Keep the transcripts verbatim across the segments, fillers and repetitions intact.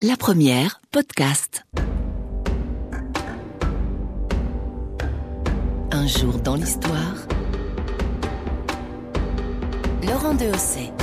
La première, podcast. Un jour dans l'histoire. Laurent Dehaussais.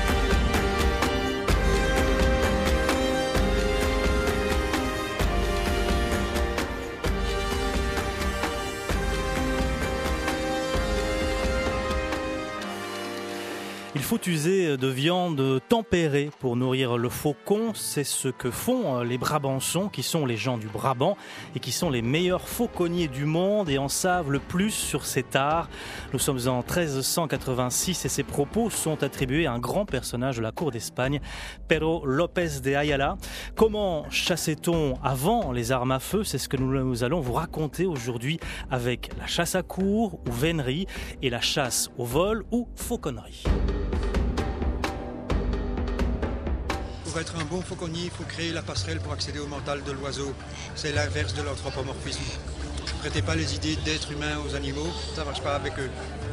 Il faut user de viande tempérée pour nourrir le faucon. C'est ce que font les Brabançons, qui sont les gens du Brabant et qui sont les meilleurs fauconniers du monde et en savent le plus sur cet art. Nous sommes en treize cent quatre-vingt-six et ces propos sont attribués à un grand personnage de la cour d'Espagne, Pedro López de Ayala. Comment chassait-on avant les armes à feu? C'est ce que nous allons vous raconter aujourd'hui avec la chasse à courre ou vénerie et la chasse au vol ou fauconnerie. Pour être un bon fauconnier, il faut créer la passerelle pour accéder au mental de l'oiseau. C'est l'inverse de l'anthropomorphisme. Ne prêtez pas les idées d'êtres humains aux animaux, ça ne marche pas avec eux.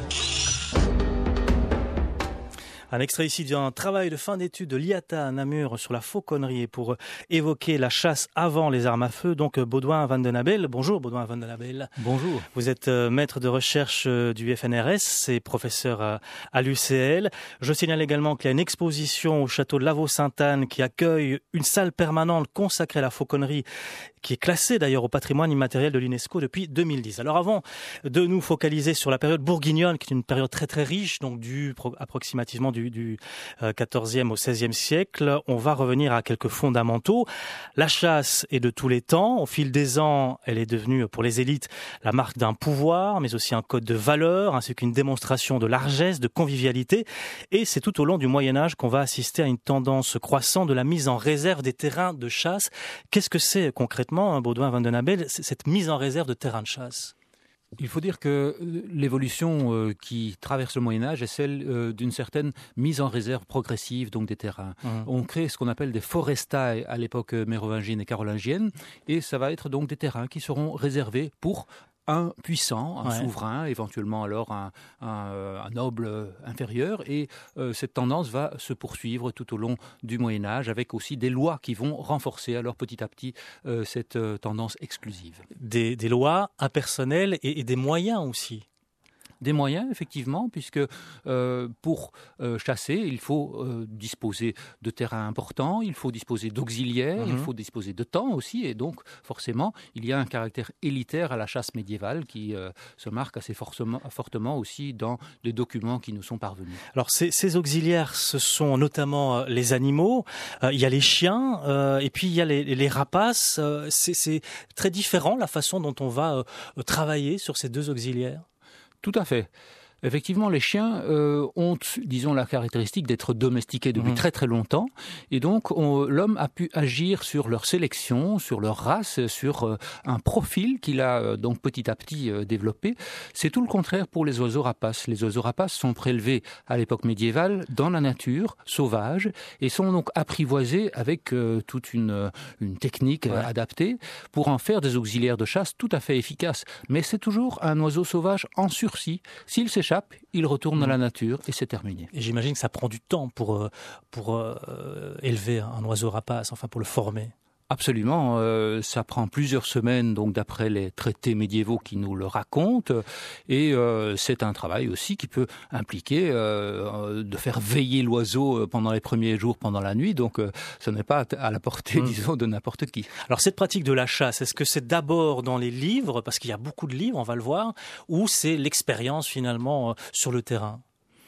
Un extrait ici d'un travail de fin d'études de l'I A T A à Namur sur la fauconnerie pour évoquer la chasse avant les armes à feu. Donc Baudouin Van den Abel. Bonjour Baudouin Van den Abel. Bonjour. Vous êtes maître de recherche du F N R S et professeur à l'U C L. Je signale également qu'il y a une exposition au château de Lavaux-Sainte-Anne qui accueille une salle permanente consacrée à la fauconnerie, qui est classée d'ailleurs au patrimoine immatériel de l'UNESCO depuis deux mille dix. Alors avant de nous focaliser sur la période bourguignonne, qui est une période très très riche, donc du approximativement du, du quatorzième au seizième siècle, on va revenir à quelques fondamentaux. La chasse est de tous les temps. Au fil des ans, elle est devenue pour les élites la marque d'un pouvoir, mais aussi un code de valeur, ainsi qu'une démonstration de largesse, de convivialité. Et c'est tout au long du Moyen-Âge qu'on va assister à une tendance croissante de la mise en réserve des terrains de chasse. Qu'est-ce que c'est concrètement, Baudouin Van den Abel, cette mise en réserve de terrains de chasse? Il faut dire que l'évolution euh, qui traverse le Moyen-Âge est celle euh, d'une certaine mise en réserve progressive donc des terrains. Mmh. On crée ce qu'on appelle des forestae à l'époque mérovingienne et carolingienne, et ça va être donc des terrains qui seront réservés pour un puissant, un ouais. souverain, éventuellement alors un, un, un noble inférieur. Et euh, cette tendance va se poursuivre tout au long du Moyen-Âge, avec aussi des lois qui vont renforcer alors petit à petit euh, cette euh, tendance exclusive. Des, des lois impersonnelles et, et des moyens aussi. Des moyens, effectivement, puisque euh, pour euh, chasser, il faut euh, disposer de terrains importants, il faut disposer d'auxiliaires, mmh. il faut disposer de temps aussi, et donc forcément, il y a un caractère élitaire à la chasse médiévale qui euh, se marque assez forcément, fortement aussi dans les documents qui nous sont parvenus. Alors ces, ces auxiliaires, ce sont notamment euh, les animaux, euh, il y a les chiens, euh, et puis il y a les, les rapaces. Euh, c'est, c'est très différent la façon dont on va euh, travailler sur ces deux auxiliaires. Tout à fait. Effectivement, les chiens euh, ont, disons, la caractéristique d'être domestiqués depuis mmh. très très longtemps, et donc on, l'homme a pu agir sur leur sélection, sur leur race, sur euh, un profil qu'il a euh, donc petit à petit euh, développé. C'est tout le contraire pour les oiseaux rapaces. Les oiseaux rapaces sont prélevés à l'époque médiévale dans la nature, sauvage, et sont donc apprivoisés avec euh, toute une, une technique ouais. euh, adaptée pour en faire des auxiliaires de chasse tout à fait efficaces. Mais c'est toujours un oiseau sauvage en sursis. S'il s'échappe, il retourne dans la nature et c'est terminé. Et j'imagine que ça prend du temps pour, pour euh, élever un oiseau rapace, enfin pour le former. Absolument, euh, ça prend plusieurs semaines, donc d'après les traités médiévaux qui nous le racontent, et euh, c'est un travail aussi qui peut impliquer euh, de faire veiller l'oiseau pendant les premiers jours, pendant la nuit, donc euh, ce n'est pas à la portée, mmh. disons, de n'importe qui. Alors cette pratique de la chasse, est-ce que c'est d'abord dans les livres, parce qu'il y a beaucoup de livres, on va le voir, ou c'est l'expérience finalement euh, sur le terrain ?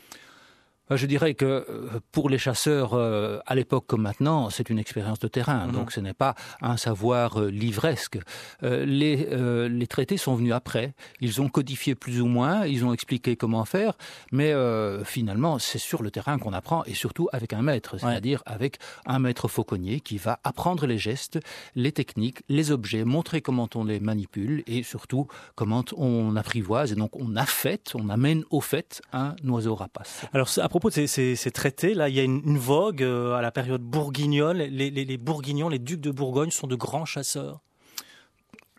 Je dirais que pour les chasseurs, euh, à l'époque comme maintenant, c'est une expérience de terrain. Mmh. Donc ce n'est pas un savoir euh, livresque. Euh, les, euh, les traités sont venus après. Ils ont codifié plus ou moins, ils ont expliqué comment faire. Mais euh, finalement, c'est sur le terrain qu'on apprend, et surtout avec un maître. C'est-à-dire ouais. avec un maître fauconnier qui va apprendre les gestes, les techniques, les objets, montrer comment on les manipule et surtout comment on apprivoise. Et donc on affête, on amène au fait un oiseau rapace. Alors à propos de ces, ces, ces traités, là, il y a une, une vogue euh, à la période bourguignonne. Les, les, les Bourguignons, les ducs de Bourgogne sont de grands chasseurs.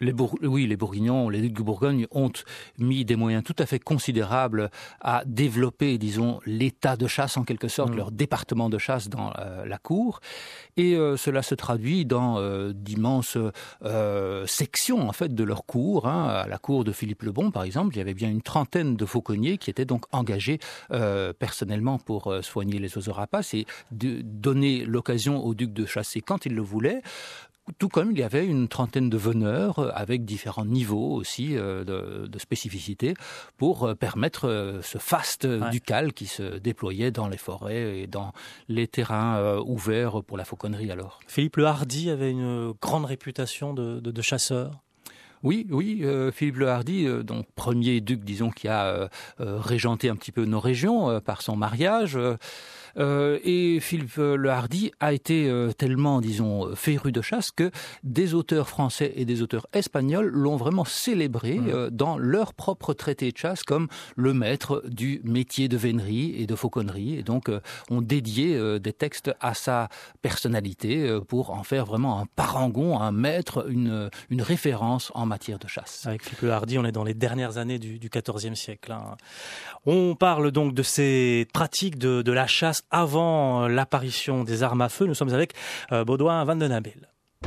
Les Bour- oui, les Bourguignons, les ducs de Bourgogne ont mis des moyens tout à fait considérables à développer, disons, l'état de chasse en quelque sorte, mmh. leur département de chasse dans euh, la cour. Et euh, cela se traduit dans euh, d'immenses euh, sections en fait de leur cour. Hein. À la cour de Philippe le Bon, par exemple, il y avait bien une trentaine de fauconniers qui étaient donc engagés euh, personnellement pour euh, soigner les oiseaux rapaces et de donner l'occasion au duc de chasser quand il le voulait. Tout comme il y avait une trentaine de veneurs avec différents niveaux aussi euh, de, de spécificité pour euh, permettre euh, ce faste ouais. ducal qui se déployait dans les forêts et dans les terrains euh, ouverts pour la fauconnerie alors. Philippe le Hardi avait une grande réputation de, de, de chasseur. Oui, oui, euh, Philippe le Hardi, euh, donc premier duc, disons, qui a euh, euh, régenté un petit peu nos régions euh, par son mariage. Euh, Euh, et Philippe le Hardi a été euh, tellement, disons, féru de chasse que des auteurs français et des auteurs espagnols l'ont vraiment célébré mmh. euh, dans leur propre traité de chasse comme le maître du métier de vénerie et de fauconnerie. Et donc, euh, ont dédié euh, des textes à sa personnalité euh, pour en faire vraiment un parangon, un maître, une, une référence en matière de chasse. Avec Philippe le Hardi, on est dans les dernières années du, du quatorzième siècle. Hein. On parle donc de ces pratiques de, de la chasse avant l'apparition des armes à feu. Nous sommes avec euh, Baudouin Van den Abel.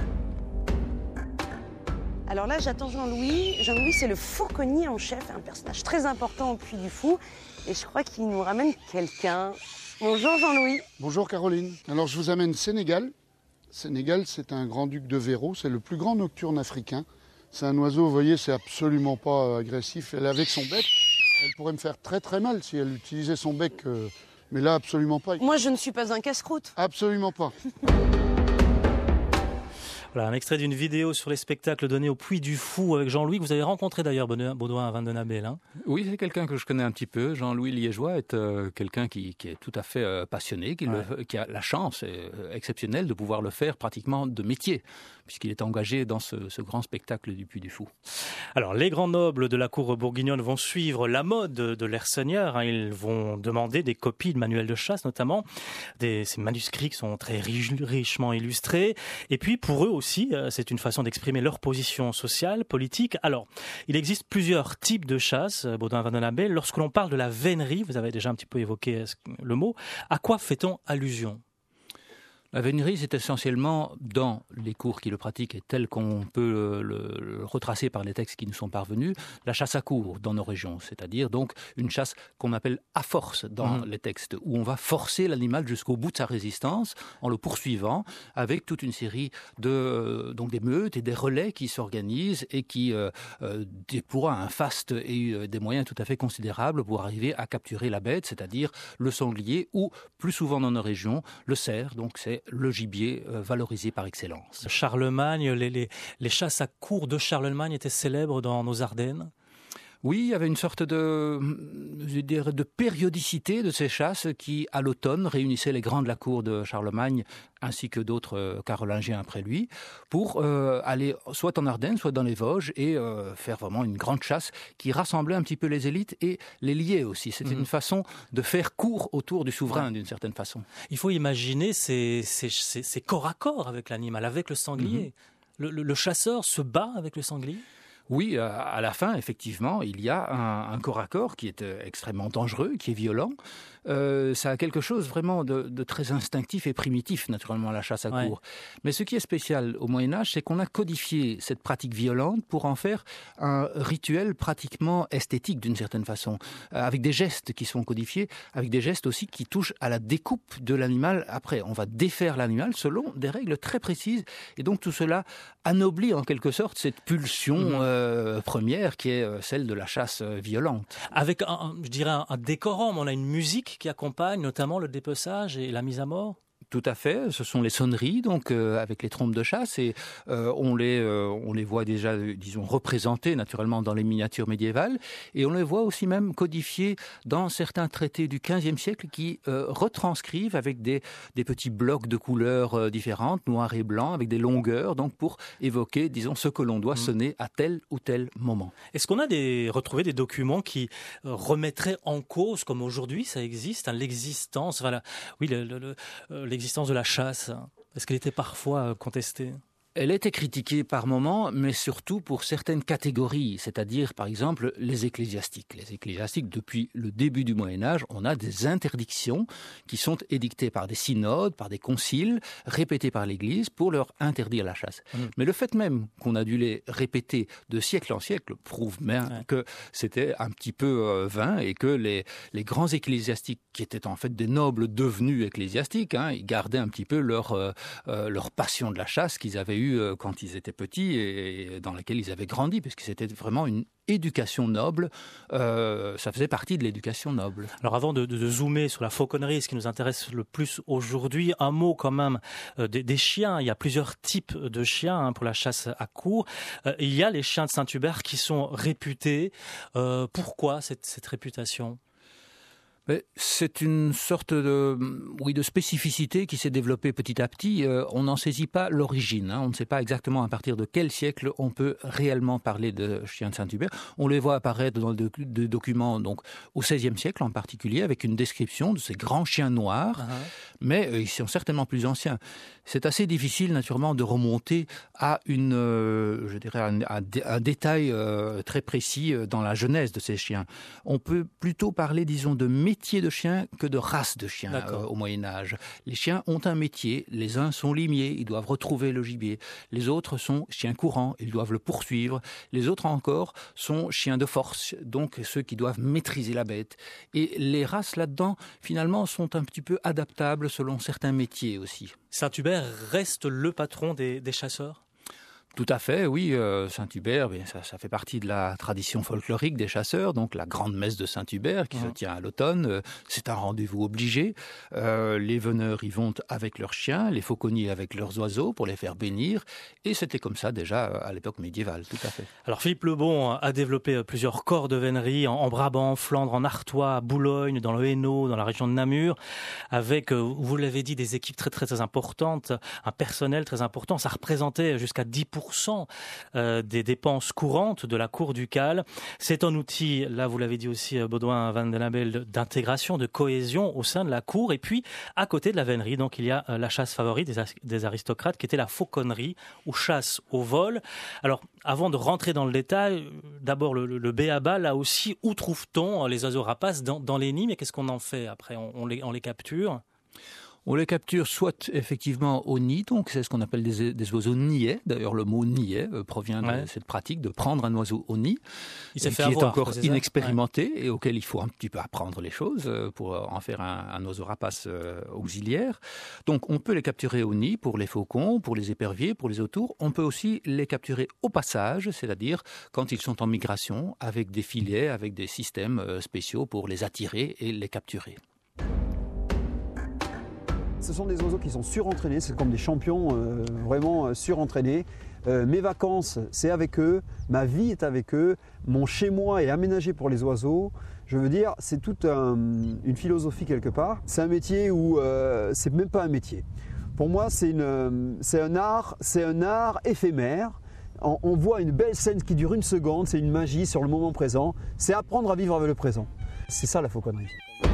Alors là, j'attends Jean-Louis. Jean-Louis, c'est le fauconnier en chef, un personnage très important au Puy du Fou. Et je crois qu'il nous ramène quelqu'un. Bonjour Jean-Louis. Bonjour Caroline. Alors je vous amène Sénégal. Sénégal, c'est un grand-duc de Véro. C'est le plus grand nocturne africain. C'est un oiseau, vous voyez, c'est absolument pas agressif. Elle, avec son bec, elle pourrait me faire très très mal si elle utilisait son bec... Euh, Mais là, absolument pas. Moi, je ne suis pas un casse-croûte. Absolument pas. Voilà, un extrait d'une vidéo sur les spectacles donnés au Puy du Fou avec Jean-Louis, que vous avez rencontré d'ailleurs, Baudouin Van den Abel. Hein. Oui, c'est quelqu'un que je connais un petit peu. Jean-Louis Liégeois est euh, quelqu'un qui, qui est tout à fait euh, passionné, qui, ouais. le, qui a la chance euh, exceptionnelle de pouvoir le faire pratiquement de métier, puisqu'il est engagé dans ce, ce grand spectacle du Puy du Fou. Alors, les grands nobles de la cour bourguignonne vont suivre la mode de l'ère seigneur. Hein. Ils vont demander des copies de manuels de chasse, notamment. Des, ces manuscrits qui sont très riche, richement illustrés. Et puis, pour eux aussi, c'est une façon d'exprimer leur position sociale, politique. Alors, il existe plusieurs types de chasse, Baudouin Van den Abel. Lorsque l'on parle de la vénerie, vous avez déjà un petit peu évoqué le mot, à quoi fait-on allusion ? La vénerie, c'est essentiellement, dans les cours qui le pratiquent et tels qu'on peut le, le, le retracer par les textes qui nous sont parvenus, la chasse à court dans nos régions, c'est-à-dire donc une chasse qu'on appelle à force dans mmh. les textes, où on va forcer l'animal jusqu'au bout de sa résistance en le poursuivant avec toute une série de euh, donc des meutes et des relais qui s'organisent et qui euh, euh, déploient un faste et euh, des moyens tout à fait considérables pour arriver à capturer la bête, c'est-à-dire le sanglier ou, plus souvent dans nos régions, le cerf, donc c'est le gibier euh, valorisé par excellence. Charlemagne, les, les, les chasses à court de Charlemagne étaient célèbres dans nos Ardennes ? Oui, il y avait une sorte de, je dirais, de périodicité de ces chasses qui, à l'automne, réunissaient les grands de la cour de Charlemagne ainsi que d'autres euh, carolingiens après lui, pour euh, aller soit en Ardennes, soit dans les Vosges et euh, faire vraiment une grande chasse qui rassemblait un petit peu les élites et les liait aussi. C'était mmh. une façon de faire court autour du souverain, ouais. d'une certaine façon. Il faut imaginer ces, ces, ces, ces corps à corps avec l'animal, avec le sanglier. Mmh. Le, le, le chasseur se bat avec le sanglier ? Oui, à la fin, effectivement, il y a un, un corps à corps qui est extrêmement dangereux, qui est violent. Euh, ça a quelque chose vraiment de, de très instinctif et primitif, naturellement, la chasse à ouais. court. Mais ce qui est spécial au Moyen-Âge, c'est qu'on a codifié cette pratique violente pour en faire un rituel pratiquement esthétique, d'une certaine façon, euh, avec des gestes qui sont codifiés, avec des gestes aussi qui touchent à la découpe de l'animal. Après, on va défaire l'animal selon des règles très précises. Et donc, tout cela anoblit en quelque sorte cette pulsion mmh. euh, première qui est celle de la chasse violente. Avec, un, je dirais, un, un décorum, on a une musique qui accompagne notamment le dépeçage et la mise à mort. Tout à fait, ce sont les sonneries donc euh, avec les trompes de chasse et euh, on les euh, on les voit déjà disons représentées naturellement dans les miniatures médiévales et on les voit aussi même codifiées dans certains traités du quinzième siècle qui euh, retranscrivent avec des des petits blocs de couleurs euh, différentes, noir et blanc avec des longueurs donc pour évoquer disons ce que l'on doit mmh. sonner à tel ou tel moment. Est-ce qu'on a des retrouvé des documents qui euh, remettraient en cause comme aujourd'hui ça existe hein, l'existence voilà oui le, le, le, l'existence de la chasse, est-ce qu'elle était parfois contestée ? Elle était critiquée par moments, mais surtout pour certaines catégories, c'est-à-dire par exemple les ecclésiastiques. Les ecclésiastiques, depuis le début du Moyen-Âge, on a des interdictions qui sont édictées par des synodes, par des conciles, répétées par l'Église pour leur interdire la chasse. Mmh. Mais le fait même qu'on a dû les répéter de siècle en siècle prouve bien ouais. que c'était un petit peu euh, vain et que les, les grands ecclésiastiques, qui étaient en fait des nobles devenus ecclésiastiques, hein, ils gardaient un petit peu leur, euh, euh, leur passion de la chasse qu'ils avaient eue quand ils étaient petits et dans laquelle ils avaient grandi, puisque c'était vraiment une éducation noble, euh, ça faisait partie de l'éducation noble. Alors avant de, de, de zoomer sur la fauconnerie, ce qui nous intéresse le plus aujourd'hui, un mot quand même euh, des, des chiens. Il y a plusieurs types de chiens hein, pour la chasse à courre. Euh, il y a les chiens de Saint-Hubert qui sont réputés. Euh, pourquoi cette, cette réputation ? Mais c'est une sorte de, oui, de spécificité qui s'est développée petit à petit. Euh, on n'en saisit pas l'origine. Hein. On ne sait pas exactement à partir de quel siècle on peut réellement parler de chiens de Saint-Hubert. On les voit apparaître dans des docu- documents donc, au seizième siècle en particulier, avec une description de ces grands chiens noirs, uh-huh. mais euh, ils sont certainement plus anciens. C'est assez difficile, naturellement, de remonter à une, euh, je dirais, un, un, un détail euh, très précis dans la genèse de ces chiens. On peut plutôt parler, disons, de métier de chien que de race de chien euh, au Moyen-Âge. Les chiens ont un métier. Les uns sont limiers, ils doivent retrouver le gibier. Les autres sont chiens courants, ils doivent le poursuivre. Les autres encore sont chiens de force, donc ceux qui doivent maîtriser la bête. Et les races là-dedans, finalement, sont un petit peu adaptables selon certains métiers aussi. Saint-Hubert reste le patron des, des chasseurs ? Tout à fait, oui. Euh, Saint-Hubert, bien, ça, ça fait partie de la tradition folklorique des chasseurs. Donc la grande messe de Saint-Hubert qui mmh. se tient à l'automne, euh, c'est un rendez-vous obligé. Euh, les veneurs y vont avec leurs chiens, les fauconniers avec leurs oiseaux pour les faire bénir. Et c'était comme ça déjà à l'époque médiévale, tout à fait. Alors Philippe Lebon a développé plusieurs corps de vénerie en, en Brabant, en Flandre, en Artois, à Boulogne, dans le Hainaut, dans la région de Namur, avec, vous l'avez dit, des équipes très très, très importantes, un personnel très important. Ça représentait jusqu'à dix pour cent des dépenses courantes de la cour ducale. C'est un outil, là vous l'avez dit aussi Baudouin Van den Abel, d'intégration, de cohésion au sein de la cour. Et puis à côté de la vénerie, donc il y a la chasse favorite des, des aristocrates qui était la fauconnerie ou chasse au vol. Alors avant de rentrer dans le détail, d'abord le, le b a ba, là aussi, où trouve-t-on les oiseaux rapaces dans, dans les nids, mais qu'est-ce qu'on en fait après? on, on, les, on les capture? On les capture soit effectivement au nid, donc c'est ce qu'on appelle des, des oiseaux niais. D'ailleurs, le mot niais euh, provient ouais. de cette pratique de prendre un oiseau au nid, il s'est qui fait est avoir, encore c'est inexpérimenté ouais. et auquel il faut un petit peu apprendre les choses pour en faire un, un oiseau rapace euh, auxiliaire. Donc, on peut les capturer au nid pour les faucons, pour les éperviers, pour les autours. On peut aussi les capturer au passage, c'est-à-dire quand ils sont en migration, avec des filets, avec des systèmes spéciaux pour les attirer et les capturer. Ce sont des oiseaux qui sont surentraînés, c'est comme des champions euh, vraiment euh, surentraînés. Euh, mes vacances, c'est avec eux, ma vie est avec eux, mon chez-moi est aménagé pour les oiseaux. Je veux dire, c'est toute un, une philosophie quelque part. C'est un métier où euh, c'est même pas un métier. Pour moi, c'est, une, c'est un art, c'est un art éphémère. On, on voit une belle scène qui dure une seconde, c'est une magie sur le moment présent. C'est apprendre à vivre avec le présent. C'est ça la fauconnerie.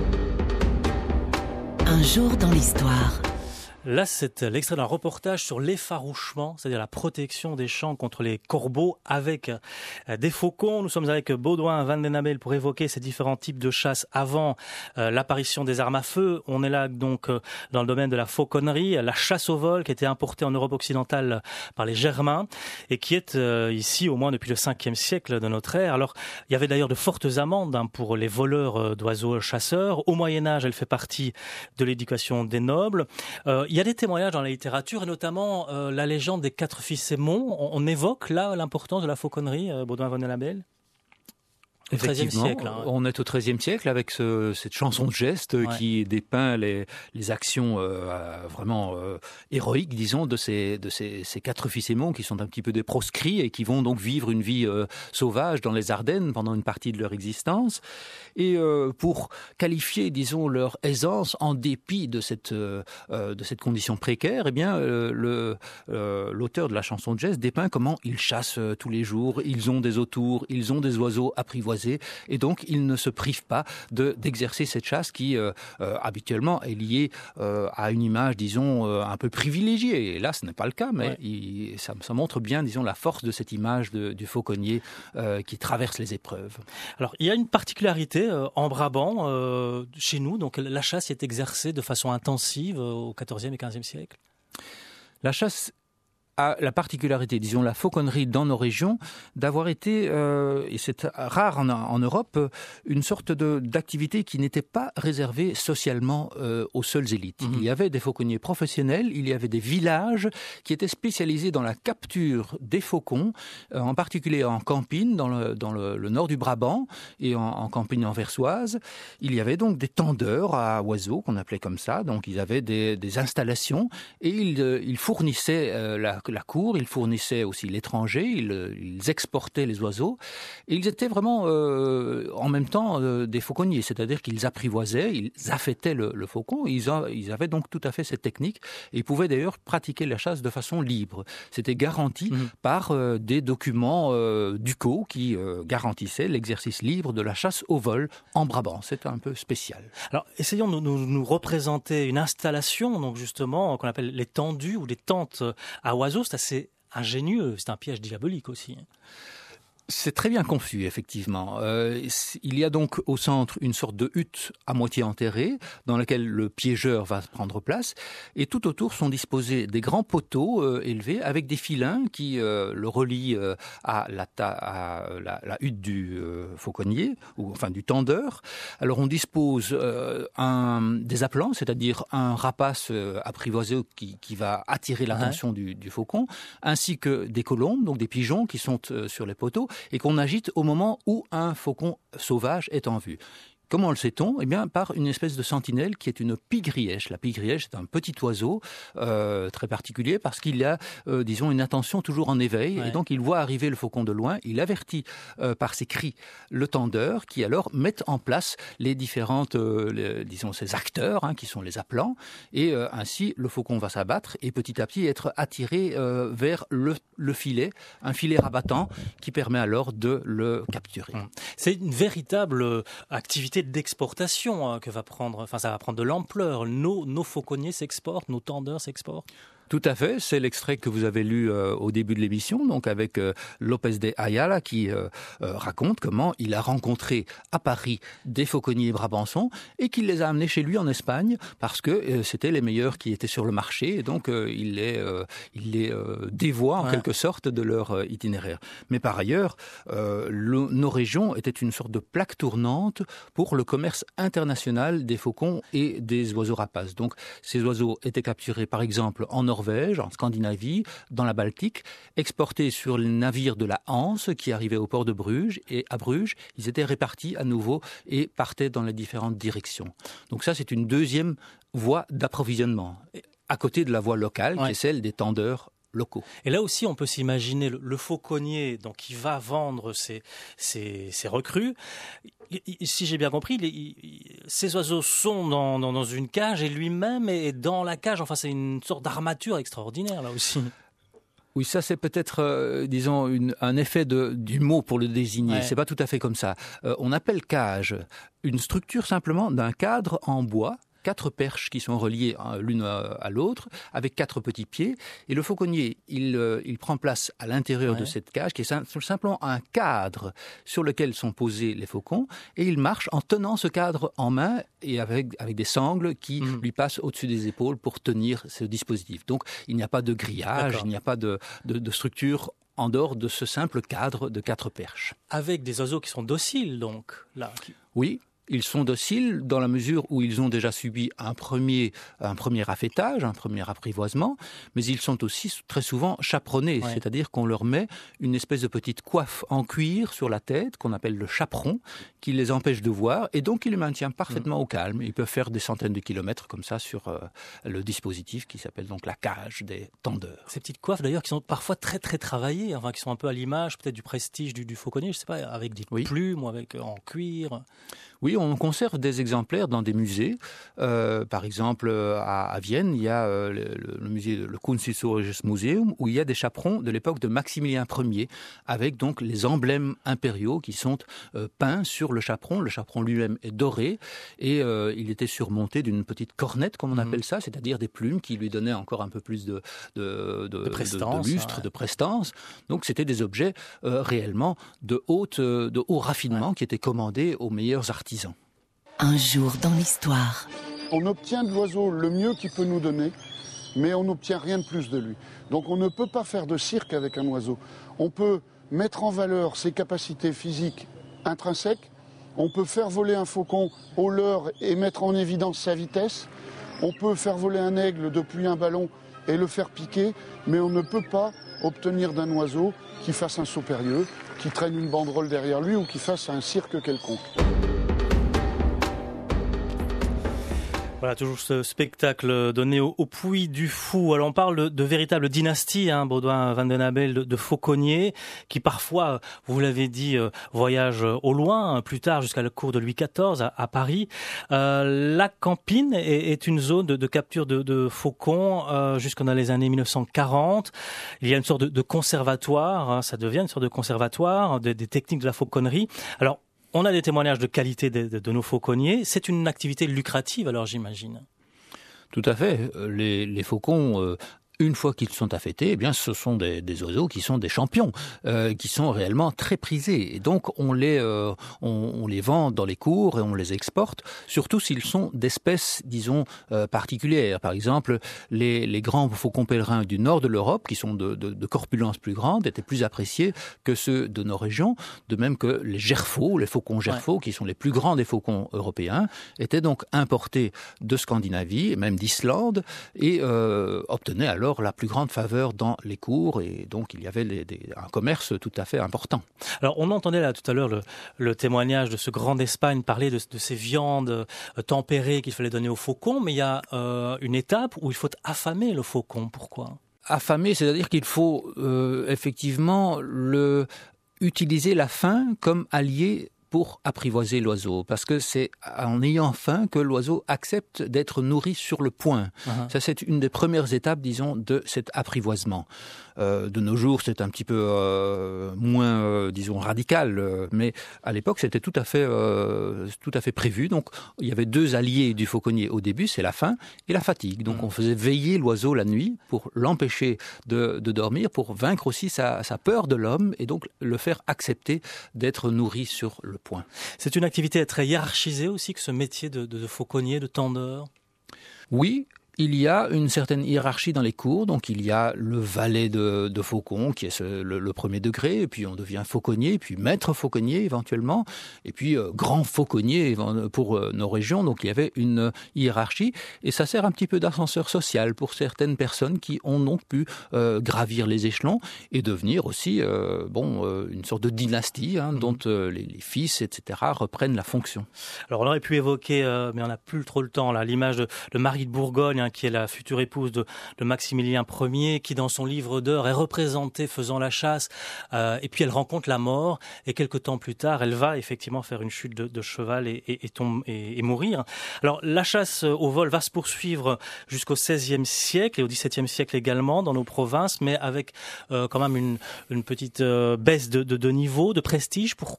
Un jour dans l'histoire. Là, c'est l'extrait d'un reportage sur l'effarouchement, c'est-à-dire la protection des champs contre les corbeaux avec des faucons. Nous sommes avec Baudouin Van den Abel pour évoquer ces différents types de chasse avant euh, l'apparition des armes à feu. On est là donc euh, dans le domaine de la fauconnerie, la chasse au vol qui était importée en Europe occidentale par les Germains et qui est euh, ici au moins depuis le cinquième siècle de notre ère. Alors, il y avait d'ailleurs de fortes amendes hein, pour les voleurs d'oiseaux chasseurs. Au Moyen-Âge, elle fait partie de l'éducation des nobles. Euh, Il y a des témoignages dans la littérature, et notamment euh, la légende des quatre fils Aymon. On, on évoque là l'importance de la fauconnerie, euh, Baudouin Van den Abel. Au treizième siècle. Hein, ouais. On est au treizième siècle avec ce, cette chanson de geste ouais. qui dépeint les, les actions euh, vraiment euh, héroïques, disons, de ces, de ces, ces quatre fils Aymon qui sont un petit peu des proscrits et qui vont donc vivre une vie euh, sauvage dans les Ardennes pendant une partie de leur existence. Et euh, pour qualifier, disons, leur aisance en dépit de cette, euh, de cette condition précaire, eh bien, euh, le, euh, l'auteur de la chanson de geste dépeint comment ils chassent euh, tous les jours, ils ont des autours, ils ont des oiseaux apprivoisés apprivoisés, et donc ils ne se privent pas de, d'exercer cette chasse qui, euh, euh, habituellement, est liée euh, à une image, disons, euh, un peu privilégiée. Et là, ce n'est pas le cas, mais ouais. il, ça, ça montre bien, disons, la force de cette image de, du fauconnier euh, qui traverse les épreuves. Alors, il y a une particularité euh, en Brabant, euh, chez nous, donc la chasse est exercée de façon intensive euh, au quatorzième et quinzième siècle. La chasse a la particularité, disons la fauconnerie dans nos régions, d'avoir été, euh, et c'est rare en, en Europe, une sorte de, d'activité qui n'était pas réservée socialement euh, aux seules élites. Mmh. Il y avait des fauconniers professionnels, il y avait des villages qui étaient spécialisés dans la capture des faucons, euh, en particulier en Campine, dans le, dans le, le nord du Brabant, et en, en Campine anversoise. Il y avait donc des tendeurs à oiseaux, qu'on appelait comme ça, donc ils avaient des, des installations, et ils, euh, ils fournissaient euh, la la cour, ils fournissaient aussi l'étranger, ils, ils exportaient les oiseaux, et ils étaient vraiment euh, en même temps euh, des fauconniers, c'est-à-dire qu'ils apprivoisaient, ils affêtaient le, le faucon, ils, a, ils avaient donc tout à fait cette technique, et ils pouvaient d'ailleurs pratiquer la chasse de façon libre. C'était garanti mmh. par euh, des documents euh, ducaux qui euh, garantissaient l'exercice libre de la chasse au vol en Brabant. C'est un peu spécial. Alors, essayons de nous, nous, nous représenter une installation, donc justement, qu'on appelle les tendus ou les tentes à oiseaux. C'est assez ingénieux, c'est un piège diabolique aussi. C'est très bien conçu, effectivement. Euh, il y a donc au centre une sorte de hutte à moitié enterrée, dans laquelle le piégeur va prendre place, et tout autour sont disposés des grands poteaux euh, élevés avec des filins qui euh, le relient euh, à, la, ta- à la, la hutte du euh, fauconnier, ou enfin du tendeur. Alors on dispose euh, un, des appelants, c'est-à-dire un rapace euh, apprivoisé qui, qui va attirer l'attention ouais. du, du faucon, ainsi que des colombes, donc des pigeons qui sont euh, sur les poteaux, et qu'on agite au moment où un faucon sauvage est en vue. Comment le sait-on ? Eh bien, par une espèce de sentinelle qui est une pie-grièche. La pie-grièche, c'est un petit oiseau euh, très particulier parce qu'il a, euh, disons, une attention toujours en éveil. Ouais. Et donc, il voit arriver le faucon de loin. Il avertit euh, par ses cris le tendeur qui, alors, met en place les différentes, euh, les, disons, ces acteurs hein, qui sont les appelants. Et euh, ainsi, le faucon va s'abattre et petit à petit être attiré euh, vers le, le filet, un filet rabattant qui permet alors de le capturer. C'est une véritable activité d'exportation hein, que va prendre, enfin ça va prendre de l'ampleur. Nos, nos fauconniers s'exportent, nos tendeurs s'exportent. Tout à fait, c'est l'extrait que vous avez lu euh, au début de l'émission, donc avec euh, Lopez de Ayala qui euh, euh, raconte comment il a rencontré à Paris des fauconniers brabançons et qu'il les a amenés chez lui en Espagne parce que euh, c'était les meilleurs qui étaient sur le marché et donc euh, il les, euh, il les euh, dévoie en ouais. quelque sorte de leur euh, itinéraire. Mais par ailleurs, euh, le, nos régions étaient une sorte de plaque tournante pour le commerce international des faucons et des oiseaux rapaces. Donc ces oiseaux étaient capturés par exemple en Norvège, en Scandinavie, dans la Baltique, exportés sur les navires de la Hanse qui arrivaient au port de Bruges. Et à Bruges, ils étaient répartis à nouveau et partaient dans les différentes directions. Donc ça, c'est une deuxième voie d'approvisionnement, à côté de la voie locale, ouais. qui est celle des tendeurs locaux. Et là aussi, on peut s'imaginer le, le fauconnier donc, qui va vendre ses, ses, ses recrues. Si j'ai bien compris, les, ces oiseaux sont dans, dans, dans une cage et lui-même est dans la cage. Enfin, c'est une sorte d'armature extraordinaire, là aussi. Oui, ça c'est peut-être, euh, disons, une, un effet de, du mot pour le désigner. Ouais. C'est pas tout à fait comme ça. Euh, on appelle cage une structure simplement d'un cadre en bois, quatre perches qui sont reliées l'une à l'autre, avec quatre petits pieds. Et le fauconnier, il, euh, il prend place à l'intérieur ouais. de cette cage, qui est sim- simplement un cadre sur lequel sont posés les faucons. Et il marche en tenant ce cadre en main et avec, avec des sangles qui mmh. lui passent au-dessus des épaules pour tenir ce dispositif. Donc, il n'y a pas de grillage, D'accord. il n'y a pas de, de, de structure en dehors de ce simple cadre de quatre perches. Avec des oiseaux qui sont dociles, donc, là. Oui. Ils sont dociles dans la mesure où ils ont déjà subi un premier, un premier affêtage, un premier apprivoisement, mais ils sont aussi très souvent chaperonnés, ouais. c'est-à-dire qu'on leur met une espèce de petite coiffe en cuir sur la tête, qu'on appelle le chaperon, qui les empêche de voir, et donc qui les maintient parfaitement mmh. au calme. Ils peuvent faire des centaines de kilomètres comme ça sur euh, le dispositif qui s'appelle donc la cage des tendeurs. Ces petites coiffes d'ailleurs qui sont parfois très très travaillées, enfin qui sont un peu à l'image peut-être du prestige du, du fauconnier, je sais pas, avec des oui. plumes ou avec en cuir. Oui, on conserve des exemplaires dans des musées. Euh, par exemple, à, à Vienne, il y a euh, le, le musée, le Kunsthistorisches Museum, où il y a des chaperons de l'époque de Maximilien Ier, avec donc les emblèmes impériaux qui sont euh, peints sur le chaperon. Le chaperon lui-même est doré et euh, il était surmonté d'une petite cornette, comme on mmh. appelle ça, c'est-à-dire des plumes qui lui donnaient encore un peu plus de, de, de, de, prestance, de, de lustre, ouais. de prestance. Donc c'était des objets euh, réellement de, haute, de haut raffinement ouais. qui étaient commandés aux meilleurs artisans. Un jour dans l'histoire. On obtient de l'oiseau le mieux qu'il peut nous donner, mais on n'obtient rien de plus de lui. Donc on ne peut pas faire de cirque avec un oiseau. On peut mettre en valeur ses capacités physiques intrinsèques, on peut faire voler un faucon au leurre et mettre en évidence sa vitesse, on peut faire voler un aigle depuis un ballon et le faire piquer, mais on ne peut pas obtenir d'un oiseau qui fasse un saut périlleux, qui traîne une banderole derrière lui ou qui fasse un cirque quelconque. Voilà, toujours ce spectacle donné au, au Puy du Fou. Alors on parle de, de véritable dynastie, hein, Baudouin Van den Abel, de, de fauconniers, qui parfois, vous l'avez dit, euh, voyagent au loin, hein, plus tard jusqu'à la cour de Louis quatorze à, à Paris. Euh, la Campine est, est une zone de, de capture de, de faucons euh, jusqu'en les années mille neuf cent quarante. Il y a une sorte de, de conservatoire, hein, ça devient une sorte de conservatoire des, des techniques de la fauconnerie. Alors, on a des témoignages de qualité de, de, de nos fauconniers. C'est une activité lucrative, alors j'imagine. Tout à fait. Les, les faucons, euh, une fois qu'ils sont affêtés, eh bien, ce sont des, des oiseaux qui sont des champions, euh, qui sont réellement très prisés. Et donc, on les, euh, on, on les vend dans les cours et on les exporte, surtout s'ils sont d'espèces, disons, euh, particulières. Par exemple, les, les grands faucons pèlerins du nord de l'Europe, qui sont de, de, de corpulence plus grande, étaient plus appréciés que ceux de nos régions, de même que les gerfaux, les faucons gerfaux, ouais. qui sont les plus grands des faucons européens, étaient donc importés de Scandinavie, et même d'Islande, et euh, obtenaient alors la plus grande faveur dans les cours, et donc il y avait les, des, un commerce tout à fait important. Alors on entendait là tout à l'heure le, le témoignage de ce grand d'Espagne parler de, de ces viandes euh, tempérées qu'il fallait donner aux faucons, mais il y a euh, une étape où il faut affamer le faucon. Pourquoi ? Affamer, c'est-à-dire qu'il faut euh, effectivement le, utiliser la faim comme allié pour apprivoiser l'oiseau, parce que c'est en ayant faim que l'oiseau accepte d'être nourri sur le poing. Uh-huh. Ça, c'est une des premières étapes, disons, de cet apprivoisement. Euh, de nos jours, c'est un petit peu euh, moins, euh, disons, radical, euh, mais à l'époque, c'était tout à fait, euh, tout à fait prévu. Donc, il y avait deux alliés du fauconnier au début, c'est la faim et la fatigue. Donc, on faisait veiller l'oiseau la nuit pour l'empêcher de, de dormir, pour vaincre aussi sa, sa peur de l'homme et donc le faire accepter d'être nourri sur le point. C'est une activité très hiérarchisée aussi que ce métier de, de, de fauconnier, de tendeur. Oui. Il y a une certaine hiérarchie dans les cours, donc il y a le valet de, de faucon qui est ce, le, le premier degré, et puis on devient fauconnier, puis maître fauconnier éventuellement, et puis euh, grand fauconnier pour euh, nos régions, donc il y avait une hiérarchie, et ça sert un petit peu d'ascenseur social pour certaines personnes qui ont donc pu euh, gravir les échelons et devenir aussi euh, bon, euh, une sorte de dynastie hein, mmh. dont euh, les, les fils, et cetera reprennent la fonction. Alors on aurait pu évoquer, euh, mais on n'a plus trop le temps, là, l'image de, de Marie de Bourgogne, hein, qui est la future épouse de, de Maximilien Ier, qui dans son livre d'heures est représentée faisant la chasse, euh, et puis elle rencontre la mort, et quelques temps plus tard, elle va effectivement faire une chute de, de cheval et, et, et, tombe, et, et mourir. Alors la chasse au vol va se poursuivre jusqu'au seizième siècle et au dix-septième siècle également dans nos provinces, mais avec euh, quand même une, une petite euh, baisse de, de, de niveau, de prestige. Pourquoi ?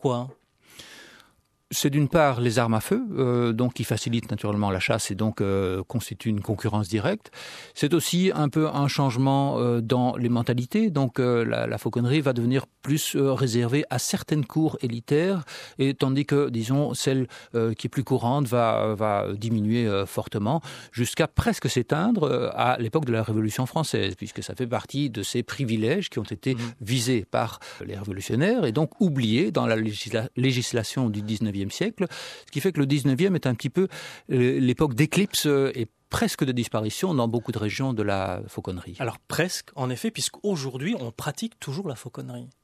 C'est d'une part les armes à feu, euh, donc qui facilitent naturellement la chasse et donc euh, constituent une concurrence directe. C'est aussi un peu un changement euh, dans les mentalités. Donc euh, la, la fauconnerie va devenir plus euh, réservée à certaines cours élitaires, et tandis que, disons, celle euh, qui est plus courante va, va diminuer euh, fortement jusqu'à presque s'éteindre euh, à l'époque de la Révolution française, puisque ça fait partie de ces privilèges qui ont été mmh. visés par les révolutionnaires et donc oubliés dans la législa- législation du dix-neuvième siècle, ce qui fait que le dix-neuvième est un petit peu l'époque d'éclipse et presque de disparition dans beaucoup de régions de la fauconnerie. Alors presque, en effet, puisqu'aujourd'hui, on pratique toujours la fauconnerie.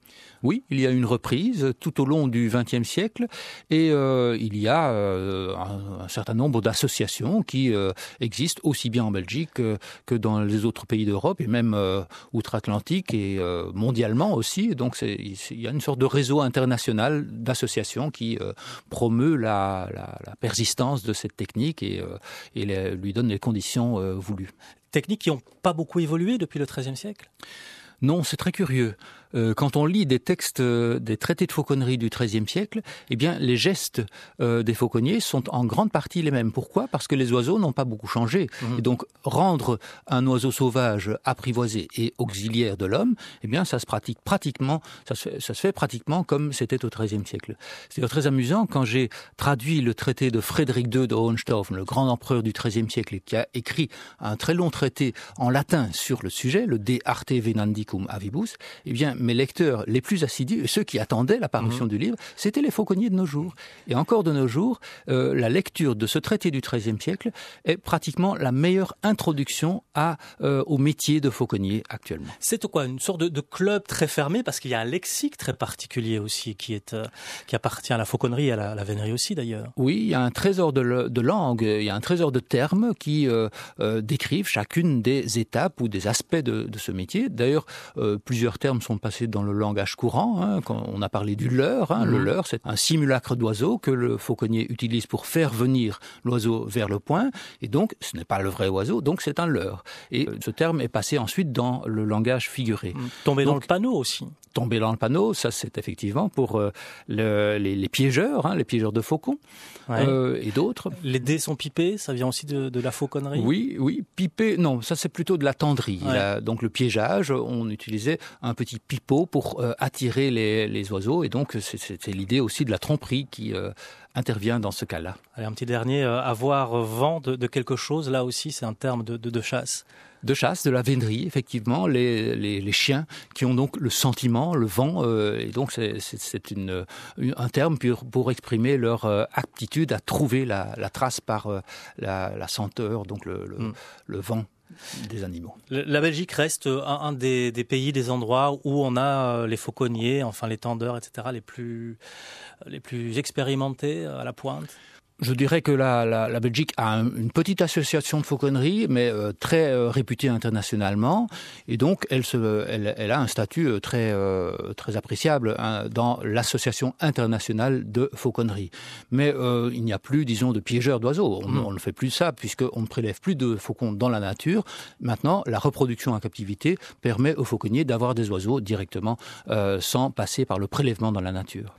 Oui, il y a une reprise tout au long du vingtième siècle et euh, il y a euh, un, un certain nombre d'associations qui euh, existent aussi bien en Belgique euh, que dans les autres pays d'Europe et même euh, outre-Atlantique et euh, mondialement aussi. Donc c'est, il y a une sorte de réseau international d'associations qui euh, promeut la, la, la persistance de cette technique et, euh, et les, lui donne les conditions euh, voulues. Techniques qui n'ont pas beaucoup évolué depuis le treizième siècle ? Non, c'est très curieux. Euh, quand on lit des textes, euh, des traités de fauconnerie du treizième siècle, eh bien, les gestes euh, des fauconniers sont en grande partie les mêmes. Pourquoi ? Parce que les oiseaux n'ont pas beaucoup changé. Mmh. Et donc, rendre un oiseau sauvage apprivoisé et auxiliaire de l'homme, eh bien, ça se pratique pratiquement, ça se fait, ça se fait pratiquement comme c'était au treizième siècle. C'est très amusant quand j'ai traduit le traité de Frédéric deux de Hohenstaufen, le grand empereur du treizième siècle, qui a écrit un très long traité en latin sur le sujet, le De Arte Venandicum Avibus. Eh bien, mes lecteurs les plus assidus, ceux qui attendaient la parution mmh. du livre, c'étaient les fauconniers de nos jours. Et encore de nos jours, euh, la lecture de ce traité du treizième siècle est pratiquement la meilleure introduction à, euh, au métier de fauconnier actuellement. C'est quoi, une sorte de, de club très fermé, parce qu'il y a un lexique très particulier aussi qui, est, euh, qui appartient à la fauconnerie et à la, la vénerie aussi d'ailleurs. Oui, il y a un trésor de, le, de langue, il y a un trésor de termes qui euh, euh, décrivent chacune des étapes ou des aspects de, de ce métier. D'ailleurs, euh, plusieurs termes sont passés dans le langage courant. Hein, quand on a parlé du leurre. Hein, mmh. Le leurre, c'est un simulacre d'oiseau que le fauconnier utilise pour faire venir l'oiseau vers le point. Et donc, ce n'est pas le vrai oiseau, donc c'est un leurre. Et ce terme est passé ensuite dans le langage figuré. Mmh. Tomber donc, dans le panneau aussi. Tomber dans le panneau, ça c'est effectivement pour euh, le, les, les piégeurs, hein, les piégeurs de faucons ouais. euh, et d'autres. Les dés sont pipés, ça vient aussi de, de la fauconnerie ? Oui, oui, pipé, non, ça c'est plutôt de la tendrie. Ouais. Là, donc le piégeage, on utilisait un petit pipeau pour euh, attirer les, les oiseaux et donc c'était l'idée aussi de la tromperie qui euh, intervient dans ce cas-là. Allez, un petit dernier, euh, avoir vent de, de quelque chose, là aussi c'est un terme de, de, de chasse. De chasse, de la vénerie, effectivement, les, les, les chiens qui ont donc le sentiment, le vent, euh, et donc c'est, c'est, c'est une, une, un terme pour, pour exprimer leur euh, aptitude à trouver la, la trace par euh, la, la senteur, donc le, le, mm. le vent des animaux. La Belgique reste un, un des, des pays, des endroits où on a les fauconniers, enfin les tendeurs, et cetera, les plus, les plus expérimentés à la pointe. Je dirais que la, la, la Belgique a un, une petite association de fauconnerie, mais euh, très euh, réputée internationalement, et donc elle, se, elle, elle a un statut très, euh, très appréciable hein, dans l'association internationale de fauconnerie. Mais euh, il n'y a plus, disons, de piégeurs d'oiseaux. On, mmh. on ne fait plus ça, puisqu'on ne prélève plus de faucons dans la nature. Maintenant, la reproduction en captivité permet aux fauconniers d'avoir des oiseaux directement, euh, sans passer par le prélèvement dans la nature.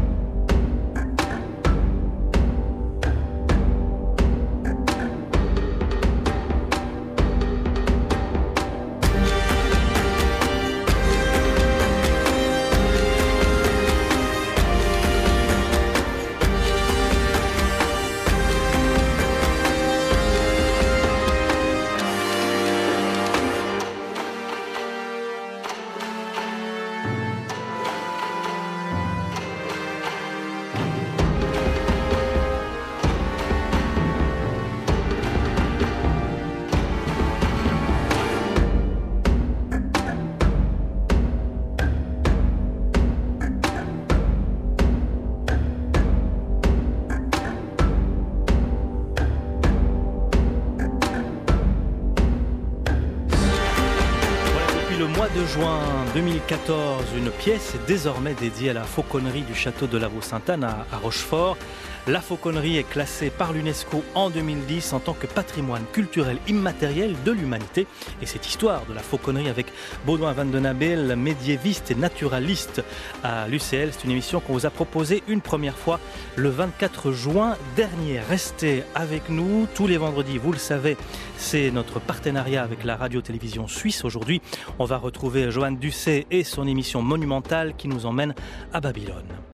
De juin deux mille quatorze, une pièce est désormais dédiée à la fauconnerie du château de Lavaux-Sainte-Anne à, à Rochefort. La fauconnerie est classée par l'UNESCO en deux mille dix en tant que patrimoine culturel immatériel de l'humanité. Et cette histoire de la fauconnerie avec Baudouin Van den Abel, médiéviste et naturaliste à l'U C L, c'est une émission qu'on vous a proposée une première fois le vingt-quatre juin dernier. Restez avec nous tous les vendredis, vous le savez, c'est notre partenariat avec la radio-télévision suisse. Aujourd'hui, on va retrouver Joanne Ducet et son émission monumentale qui nous emmène à Babylone.